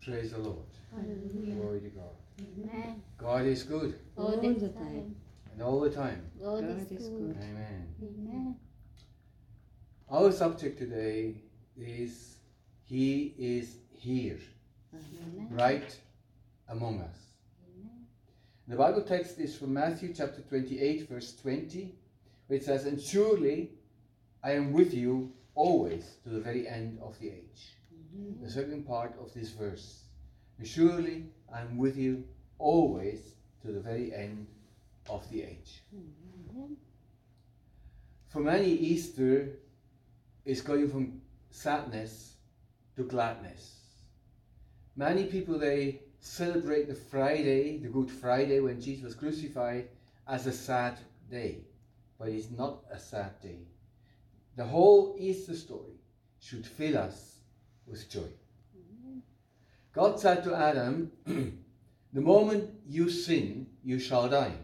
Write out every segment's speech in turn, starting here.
Praise the Lord. Hallelujah. Glory to God. Amen. God is good. All the time. And all the time. God God is is good. good. Amen. Amen. Our subject today is He is here, Amen. right among us. Amen. The Bible text is from Matthew chapter 28, verse 20, which says, "And surely I am with you always to the very end of the age." The second part of this verse. "And surely I am with you always to the very end of the age." Amen. For many, Easter is going from sadness to gladness. Many people, they celebrate the Friday, the Good Friday, when Jesus was crucified, as a sad day. But it's not a sad day. The whole Easter story should fill us with joy. God said to Adam, "The moment you sin, you shall die."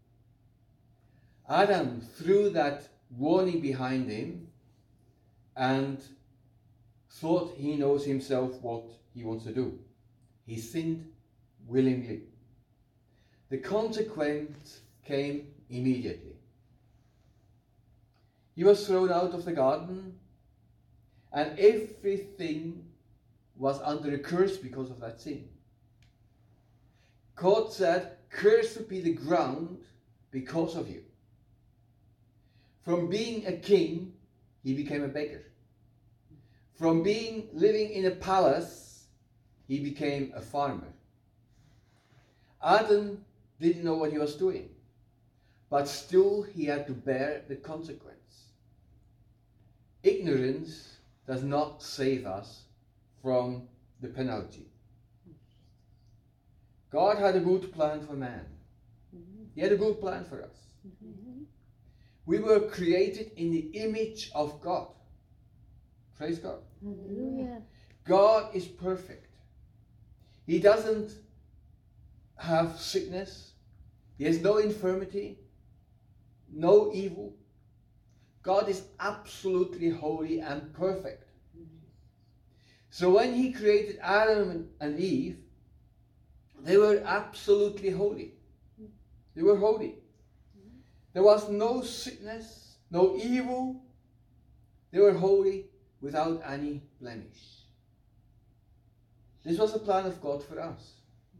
Adam threw that warning behind him and thought he knows himself what he wants to do. He sinned willingly. The consequence came immediately. He was thrown out of the garden, and everything was under a curse because of that sin. God said, "Cursed be the ground because of you." From being a king, he became a beggar. From living in a palace, he became a farmer. Adam didn't know what he was doing, but still he had to bear the consequence. Ignorance does not save us from the penalty. God had a good plan for man. He had a good plan for us. We were created in the image of God. Praise God. Hallelujah. God is perfect. He doesn't have sickness. He has no infirmity, no evil. God is absolutely holy and perfect. So when he created Adam and Eve, they were absolutely holy. They were holy. There was no sickness, no evil. They were holy without any blemish. This was the plan of God for us.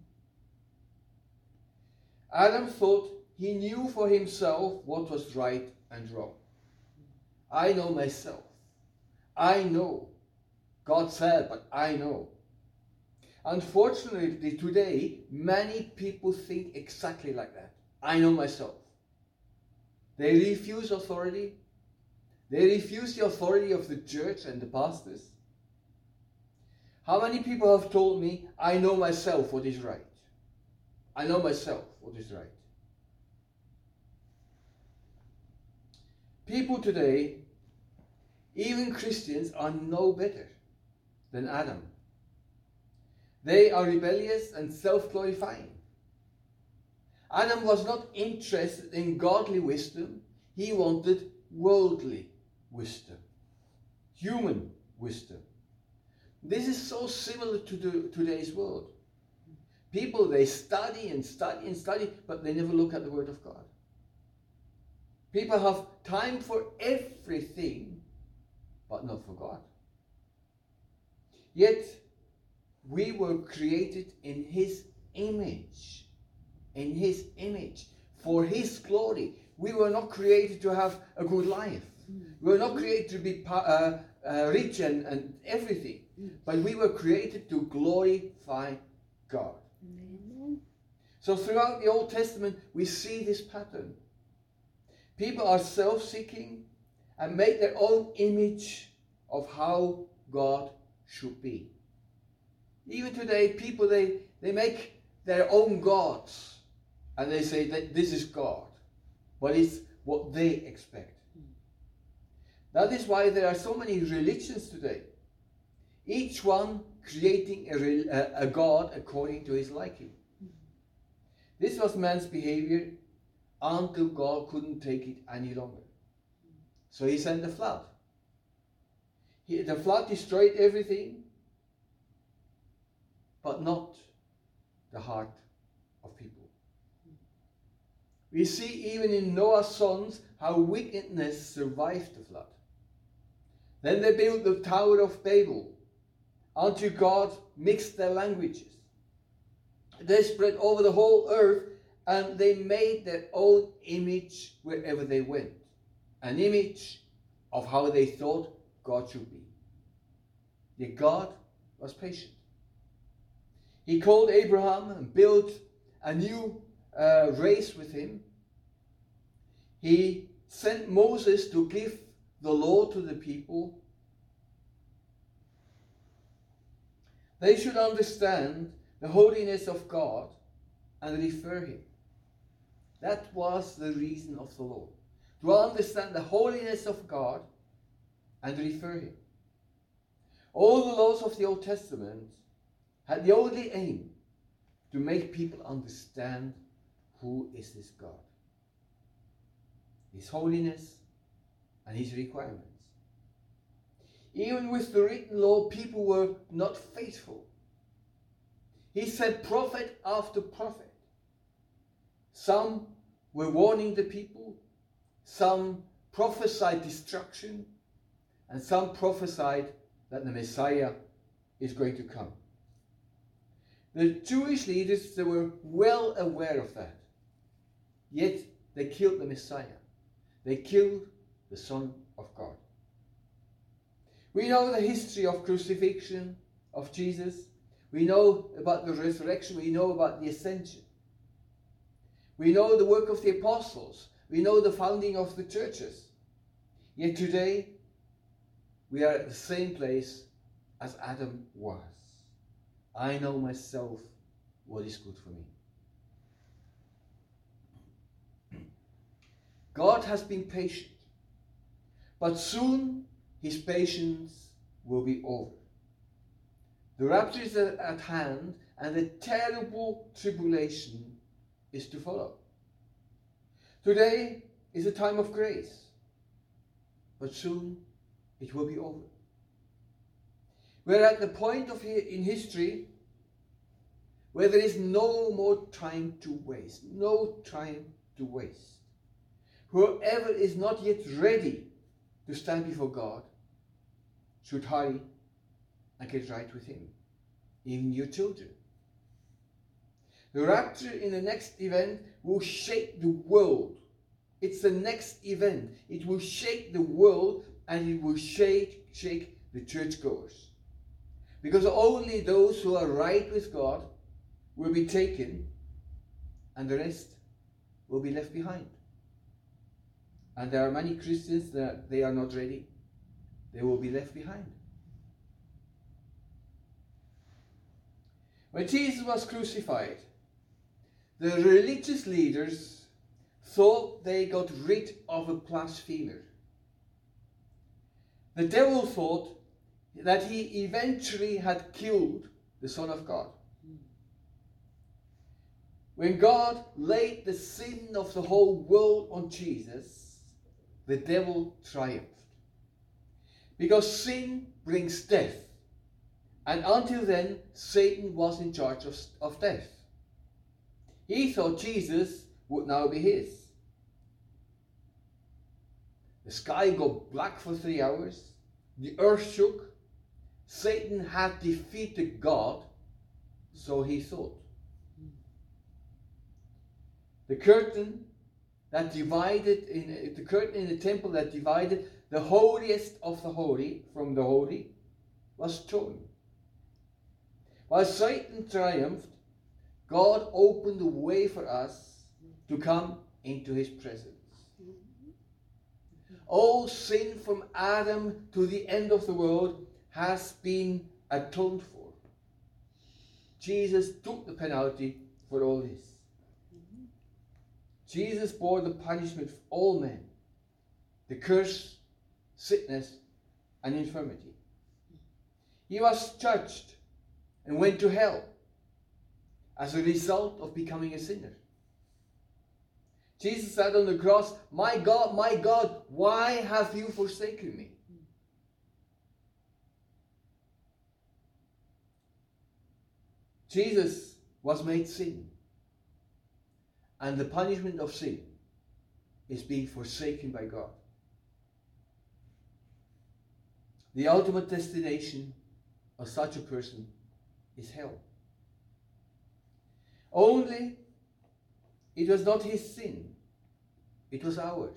Adam thought he knew for himself what was right and wrong. I know myself. I know. God said, but I know. Unfortunately, today, many people think exactly like that. I know myself. They refuse authority. They refuse the authority of the church and the pastors. How many people have told me, I know myself what is right? I know myself what is right. People today, even Christians, are no better than Adam. They are rebellious and self-glorifying. Adam was not interested in godly wisdom. He wanted worldly wisdom, human wisdom. This is so similar to today's world. People, they study and study and study, but they never look at the Word of God. People have time for everything, but not for God. Yet, we were created in His image. In His image. For His glory. We were not created to have a good life. We were not created to be rich and everything. But we were created to glorify God. Amen. So throughout the Old Testament, we see this pattern. People are self-seeking and make their own image of how God should be. Even today, people, they make their own gods. And they say that this is God. But it's what they expect. That is why there are so many religions today. Each one creating a God according to his liking. This was man's behavior until God couldn't take it any longer. So he sent the flood. The flood destroyed everything. but not the heart of people. We see even in Noah's sons how wickedness survived the flood. Then they built the Tower of Babel, until God mixed their languages. They spread over the whole earth, and they made their own image wherever they went. An image of how they thought God should be. Yet God was patient. He called Abraham and built a new race with him. He sent Moses to give the law to the people. They should understand the holiness of God and revere him. That was the reason of the law. To understand the holiness of God and revere him. All the laws of the Old Testament had the only aim to make people understand who is this God. His holiness and his requirements. Even with the written law, people were not faithful. He sent prophet after prophet. Some were warning the people, some prophesied destruction, and some prophesied that the Messiah is going to come. The Jewish leaders, they were well aware of that. Yet they killed the Messiah. They killed the Son of God. We know the history of crucifixion of Jesus. We know about the resurrection. We know about the ascension. We know the work of the apostles. We know the founding of the churches. Yet today, we are at the same place as Adam was. I know myself what is good for me. God has been patient, but soon his patience will be over. The rapture is at hand, and a terrible tribulation is to follow. Today is a time of grace, but soon it will be over. We're at the point in history where there is no more time to waste. No time to waste. Whoever is not yet ready to stand before God should hurry and get right with him. Even your children. The rapture in the next event will shake the world. It's the next event. It will shake the world, and it will shake the churchgoers. Because only those who are right with God will be taken, and the rest will be left behind. And there are many Christians that they are not ready. They will be left behind. When Jesus was crucified, the religious leaders thought they got rid of a blasphemer. The devil thought that he eventually had killed the Son of God. When God laid the sin of the whole world on Jesus, the devil triumphed. Because sin brings death. And until then, Satan was in charge of death. He thought Jesus would now be his. The sky got black for 3 hours. The earth shook. Satan had defeated God, so he thought. The curtain in the temple that divided the holiest of the holy from the holy was torn. While Satan triumphed, God opened the way for us to come into his presence. All sin from Adam to the end of the world has been atoned for. Jesus took the penalty for all this. Jesus bore the punishment for all men, the curse, sickness, and infirmity. He was judged and went to hell as a result of becoming a sinner. Jesus said on the cross, my God, why have you forsaken me?" Jesus was made sin. And the punishment of sin is being forsaken by God. The ultimate destination of such a person is hell. Only it was not his sin, it was ours.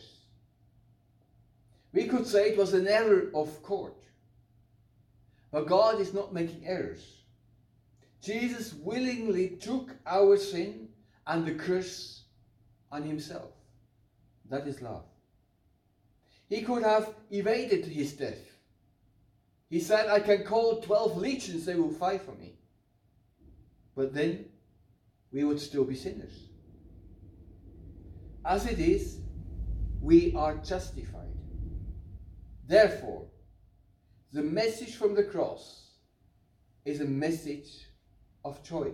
We could say it was an error of court. But God is not making errors. Jesus willingly took our sin and the curse on himself. That is love. He could have evaded his death. He said, I can call 12 legions, they will fight for me. But then we would still be sinners. As it is, we are justified. Therefore, the message from the cross is a message of joy.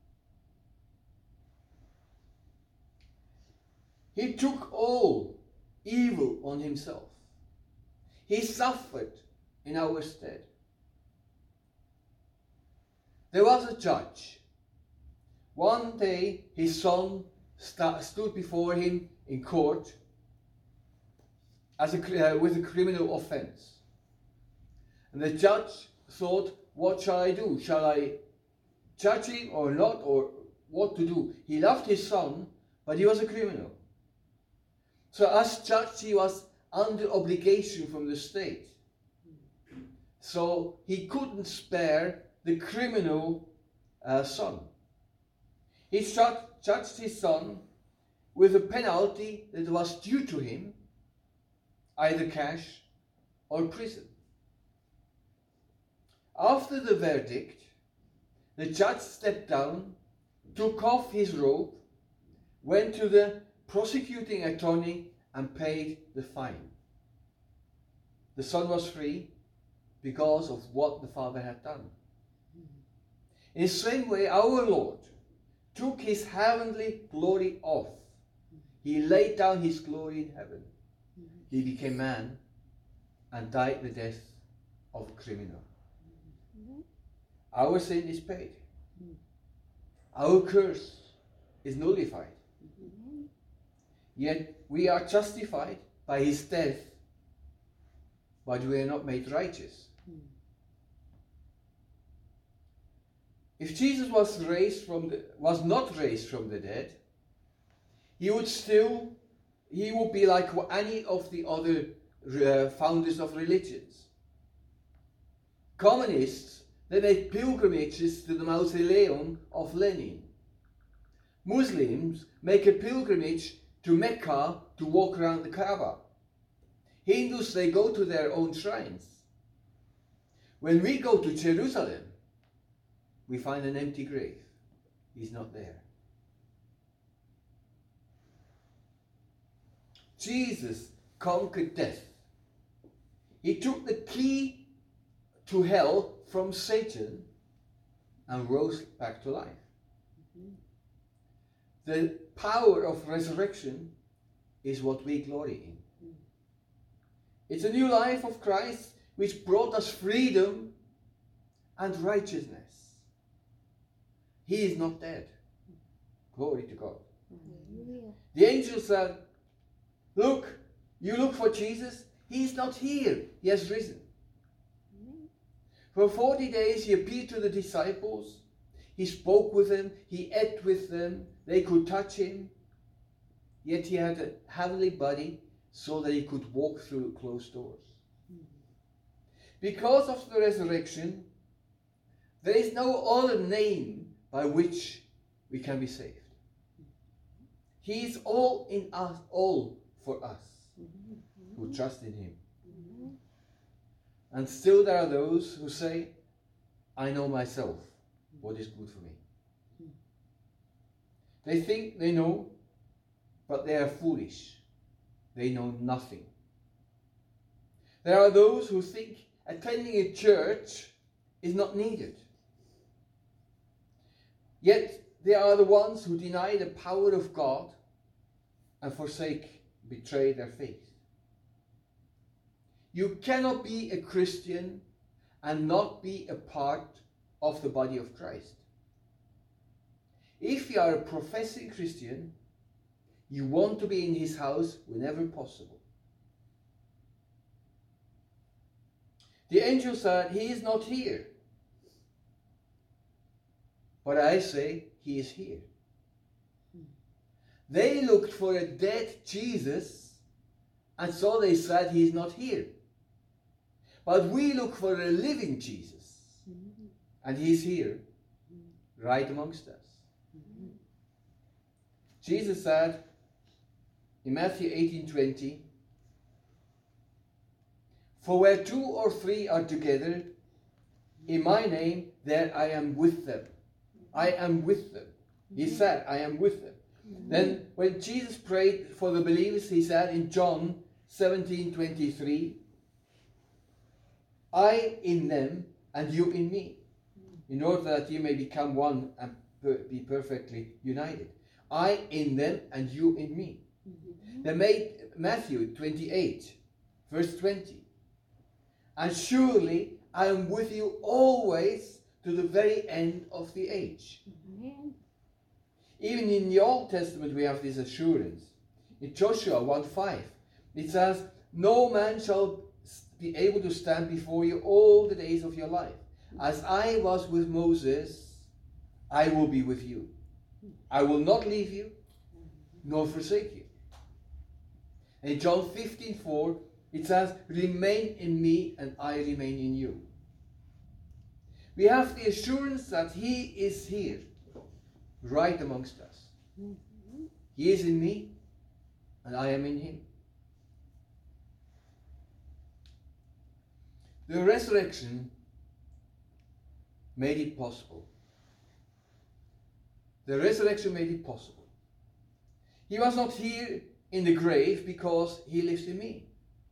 He took all evil on himself. He suffered in our stead. There was a judge. One day his son stood before him in court with a criminal offense. And the judge thought, what shall I do? Shall I judge him or not? Or what to do? He loved his son, but he was a criminal. So as judge, he was under obligation from the state. So he couldn't spare the criminal son. He judged his son with a penalty that was due to him, either cash or prison. After the verdict, the judge stepped down, took off his robe, went to the prosecuting attorney and paid the fine. The son was free because of what the father had done. In the same way, our Lord took his heavenly glory off. He laid down his glory in heaven. He became man and died the death of a criminal. Our sin is paid. Our curse is nullified. Yet we are justified by his death, but we are not made righteous. If Jesus was not raised from the dead, he would be like any of the other founders of religions. Communists, they make pilgrimages to the mausoleum of Lenin. Muslims make a pilgrimage to Mecca to walk around the Kaaba. Hindus, they go to their own shrines. When we go to Jerusalem, we find an empty grave. He's not there. Jesus conquered death. He took the key to hell from Satan and rose back to life. The power of resurrection is what we glory in. It's a new life of Christ which brought us freedom and righteousness. He is not dead. Glory to God. Hallelujah. The angel said, look, you look for Jesus. He's not here. He has risen. For 40 days he appeared to the disciples. He spoke with them. He ate with them. They could touch him. Yet he had a heavenly body so that he could walk through closed doors. Because of the resurrection, there is no other name by which we can be saved. He is all in us, all for us who trust in him. And still there are those who say, I know myself what is good for me. They think they know, but they are foolish. They know nothing. There are those who think attending a church is not needed. Yet they are the ones who deny the power of God and betray their faith. You cannot be a Christian and not be a part of the body of Christ. If you are a professing Christian, you want to be in his house whenever possible. The angel said, he is not here. But I say, he is here. They looked for a dead Jesus, and so they said, he is not here. But we look for a living Jesus, and he is here, right amongst us. Jesus said in Matthew 18:20, for where 2 or 3 are together in my name, there I am with them. I am with them. He said, I am with them. Then when Jesus prayed for the believers, he said in John 17:23, I in them and you in me, in order that you may become one and be perfectly united. I in them and you in me. Then Matthew 28, verse 20. And surely I am with you always to the very end of the age. Amen. Even in the Old Testament we have this assurance. In Joshua 1:5, it says, no man shall be able to stand before you all the days of your life. As I was with Moses, I will be with you. I will not leave you, nor forsake you. And in John 15:4, it says, remain in me and I remain in you. We have the assurance that he is here, right amongst us. He is in me and I am in him. The resurrection made it possible. The resurrection made it possible. He was not here in the grave because he lives in me.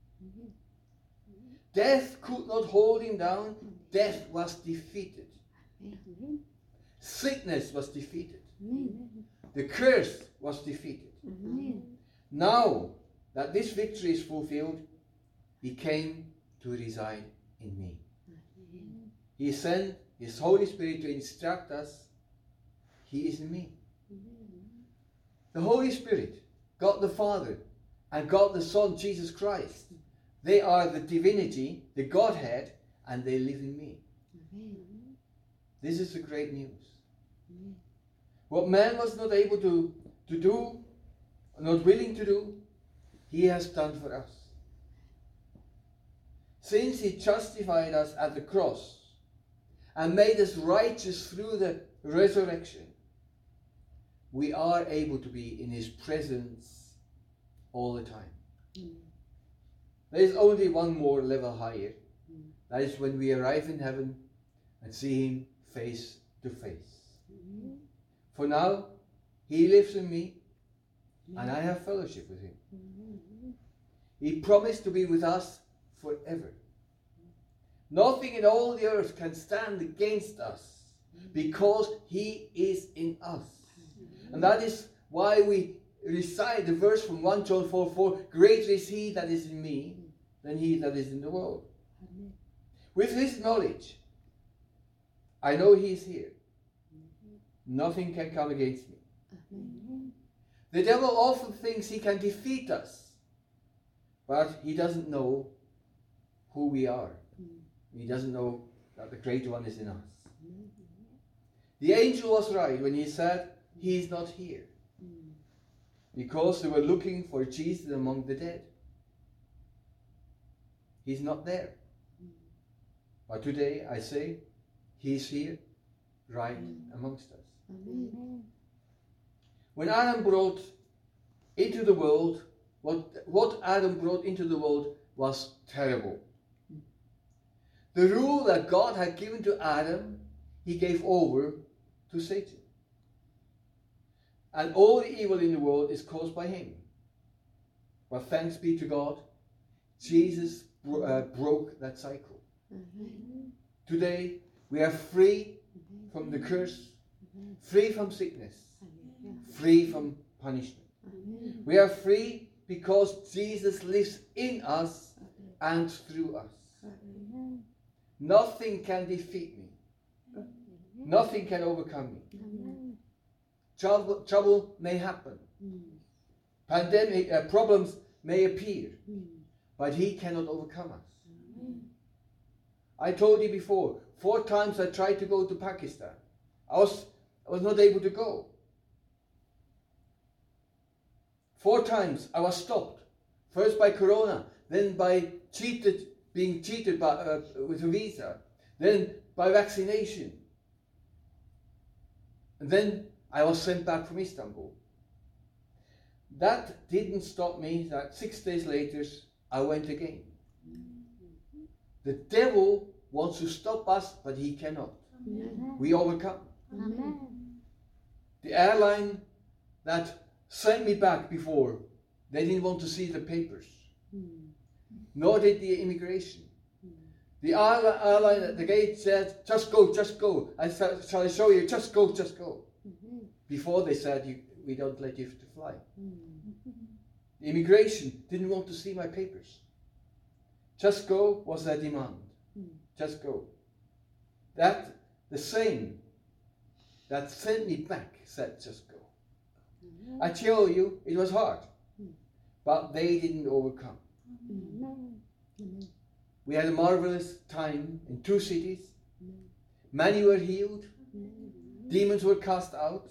Death could not hold him down. Death was defeated. Amen. Sickness was defeated. Amen. The curse was defeated. Amen. Now that this victory is fulfilled, he came to reside in me. Amen. He sent his Holy Spirit to instruct us. He is in me. The Holy Spirit, God the Father, and God the Son, Jesus Christ, they are the divinity, the Godhead, and they live in me. Amen. This is the great news. Amen. What man was not able to do, not willing to do, he has done for us. Since he justified us at the cross and made us righteous through the resurrection, we are able to be in his presence all the time. There is only one more level higher. That is when we arrive in heaven and see him face to face. For now, he lives in me and I have fellowship with him. He promised to be with us forever. Nothing in all the earth can stand against us because he is in us. And that is why we recite the verse from 1 John 4:4, greater is he that is in me than he that is in the world. With this knowledge, I know he is here. Nothing can come against me. The devil often thinks he can defeat us, but he doesn't know who we are. He doesn't know that the greater one is in us. The angel was right when he said, he is not here. Because they were looking for Jesus among the dead. He's not there. But today I say, he's here, right amongst us. Amen. When Adam brought into the world, what Adam brought into the world was terrible. The rule that God had given to Adam, he gave over to Satan. And all the evil in the world is caused by him. But thanks be to God, Jesus broke that cycle. Amen. Today we are free from the curse, free from sickness, free from punishment. Amen. We are free because Jesus lives in us and through us. Amen. Nothing can defeat me. Nothing can overcome me. Amen. trouble may happen. Pandemic problems may appear, but he cannot overcome us. I told you before, 4 times I tried to go to Pakistan. I was not able to go. 4 times I was stopped. First by Corona, then by being cheated with a visa, then by vaccination. And then I was sent back from Istanbul. That didn't stop me. That 6 days later, I went again. The devil wants to stop us, but he cannot. We overcome. Amen. The airline that sent me back before, they didn't want to see the papers. Nor did the immigration. The airline at the gate said, just go, just go. I said, shall I show you? Just go, just go. Before they said, we don't let you to fly. The immigration didn't want to see my papers. Just go was their demand. Just go. That, the same that sent me back said, just go. I tell you, it was hard. But they didn't overcome. We had a marvelous time in 2 cities. Many were healed. Demons were cast out.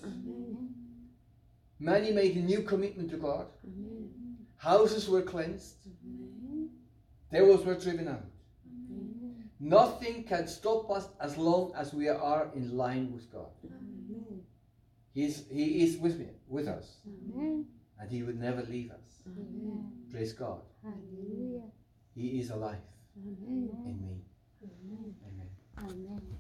Many made a new commitment to God. Houses were cleansed. Devils were driven out. Nothing can stop us as long as we are in line with God. He is with us. And He would never leave us. Praise God. Hallelujah. He is alive Amen. in me. Amen. Amen. Amen.